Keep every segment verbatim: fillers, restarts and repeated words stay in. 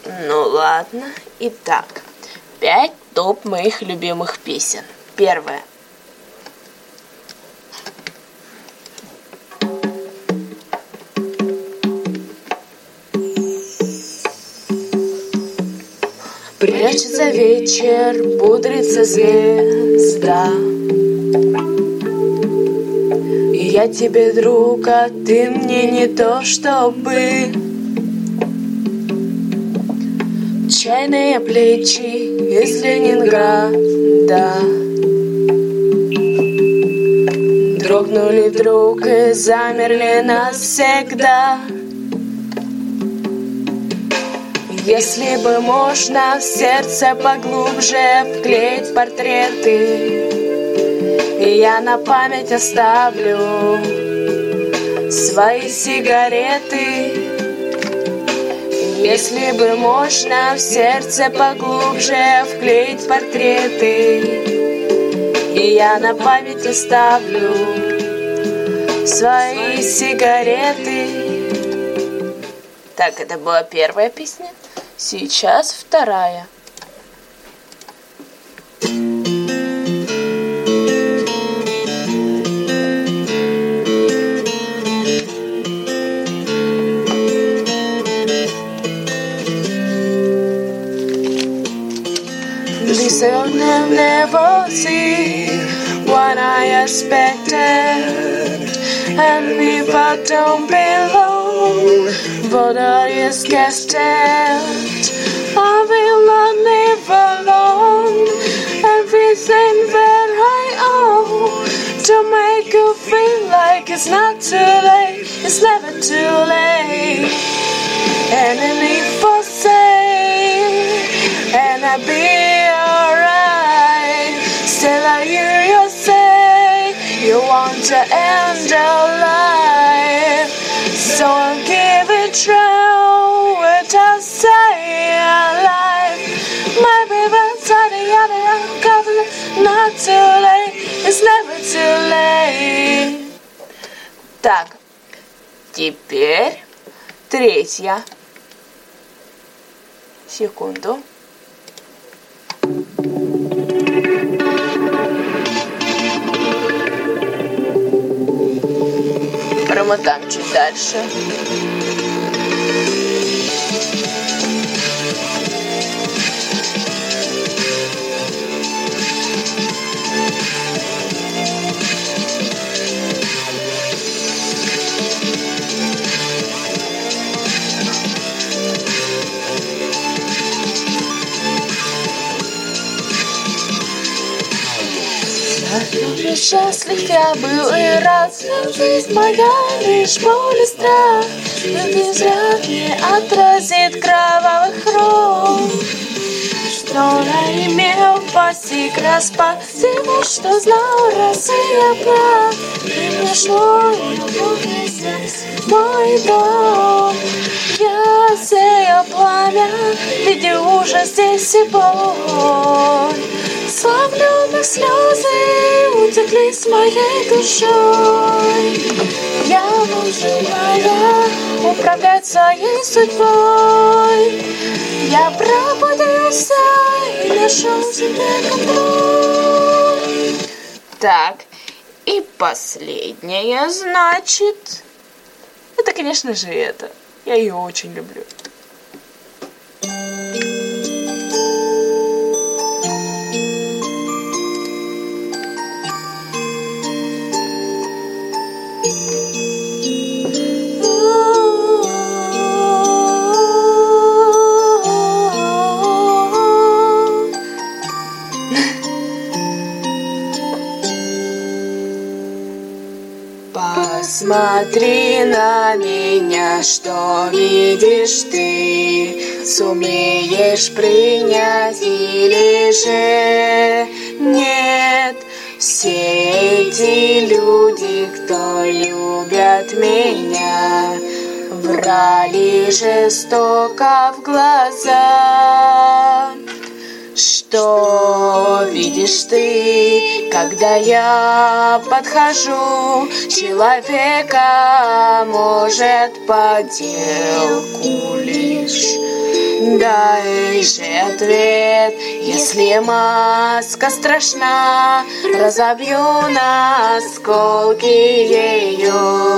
Ну ладно. Итак, пять топ моих любимых песен. Первое. Прячется вечер, пудрится звезда. И я тебе друг, а ты мне не то чтобы. Чайные плечи из Ленинграда дрогнули вдруг и замерли навсегда. Если бы можно в сердце поглубже вклеить портреты, и я на память оставлю свои сигареты. Если бы можно в сердце поглубже вклеить портреты, и я на память оставлю свои сигареты. Так, это была первая песня. Сейчас вторая. This will never see what I expected, and if I don't belong, but I is guessed it, I will not live alone. Everything that I own to make you feel like it's not too late, it's never too late. And if I say, and I'll be alright, still I hear you say you want to end your life, so I'll give it true what I say alive. My baby's yada yada yada, cause it's not too late, it's never too late. Так, теперь третья. Секунду. Промотаем чуть дальше. Уже счастлив я был и рад, но жизнь моя лишь боль и страх. Этот взгляд не отразит кровавых рун, что я имел постиг распад всего, что знал Россия прав. И пришло любовный сердце мой дом. Я сеял пламя, видя ужас здесь и боль. Славленных слезы утекли с моей душой. Я могу управлять своей судьбой. Я пробудился и нашел себе контроль. Так, и последняя, значит, это, конечно же, это. Я ее очень люблю. Посмотри на меня, что видишь ты, сумеешь принять или же нет. Все эти люди, кто любят меня, врали жестоко в глаза. что видишь ты, когда я подхожу? Человека может подделку лишь. Дай же ответ, если маска страшна, разобью на осколки ее.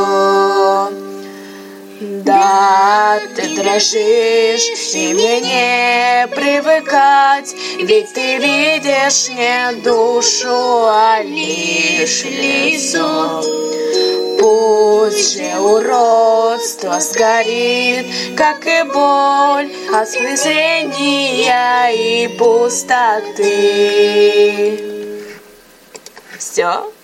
Да, ты дрожишь, и мне не привыкать, ведь ты видишь не душу, а лишь лицо. Пусть же уродство сгорит, как и боль от презрения и пустоты. Все.